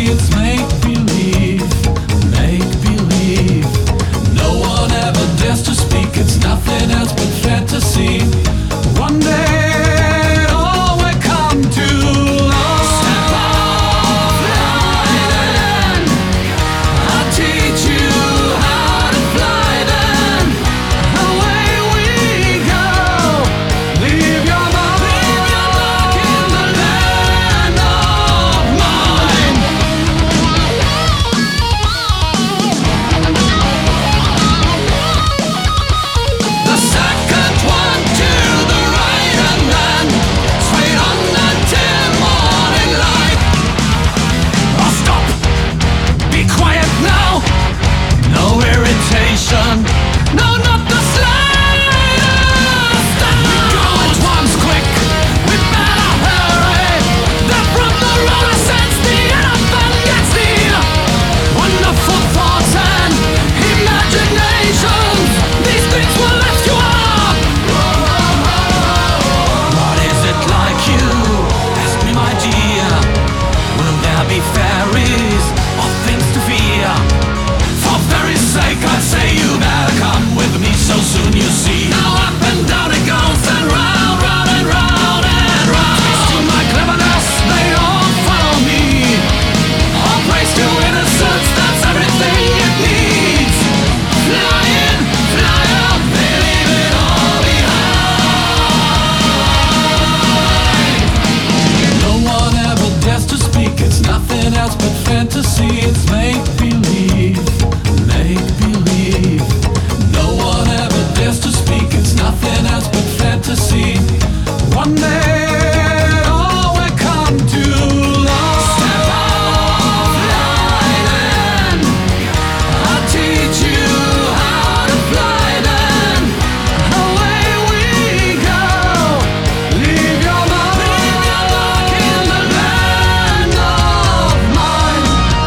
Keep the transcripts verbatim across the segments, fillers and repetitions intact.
fantasy, it's make believe, make believe. No one ever dares to speak, it's nothing else but fantasy. One day all will come to light. Step off line, I'll teach you how to fly then. Away we go, leave your mark, leave your mark in the land of mine. The second one to the right and then straight on until morning light. Oh, stop! Be quiet now! No irritation! No, not the slightest! We go at once quick! We better hurry! Then from the roller sense the elephant gets the wonderful thoughts and imaginations. These things will lift you up. What is it like you? Ask me, my dear. Will there be fairies or things to fear? For very sake, I say you better come with me so soon you see. Now up and down it goes and round, round and round and round. Thanks to my cleverness, they all follow me. All praise to innocence, that's everything it needs. Flying, fly out, they leave it all behind. No one ever dares to speak, it's nothing else but fantasy, it's make believe, make believe. No one ever dares to speak, it's nothing else but fantasy. One day all will come to light. Step off line and I'll teach you how to fly then. Away we go, leave your mark, leave your mark in the land of mine.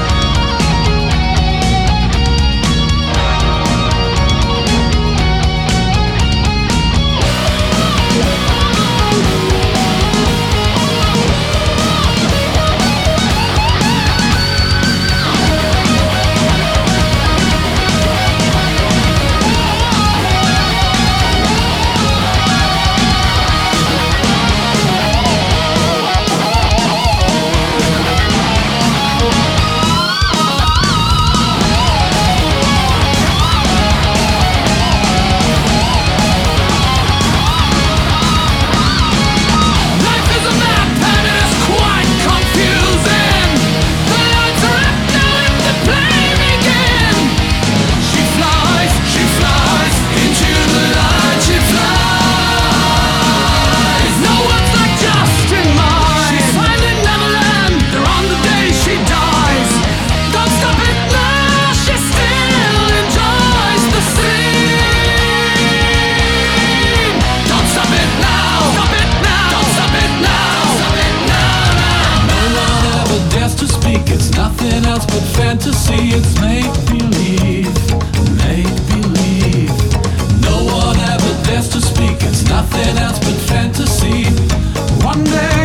Life is a map and it is quite confusing. The lights are up now and the play begin. She flies, she flies into the light. She flies. No one's like just in mine. She's finding Neverland. They're on the day she dies. Don't stop it now. She still enjoys the scene. Don't stop it now. Stop it now. Don't stop it now. Stop it now. No one ever dares to speak. It's nothing else but fantasy. It's make believe, make believe. No one ever dares to speak. It's nothing else but fantasy. One day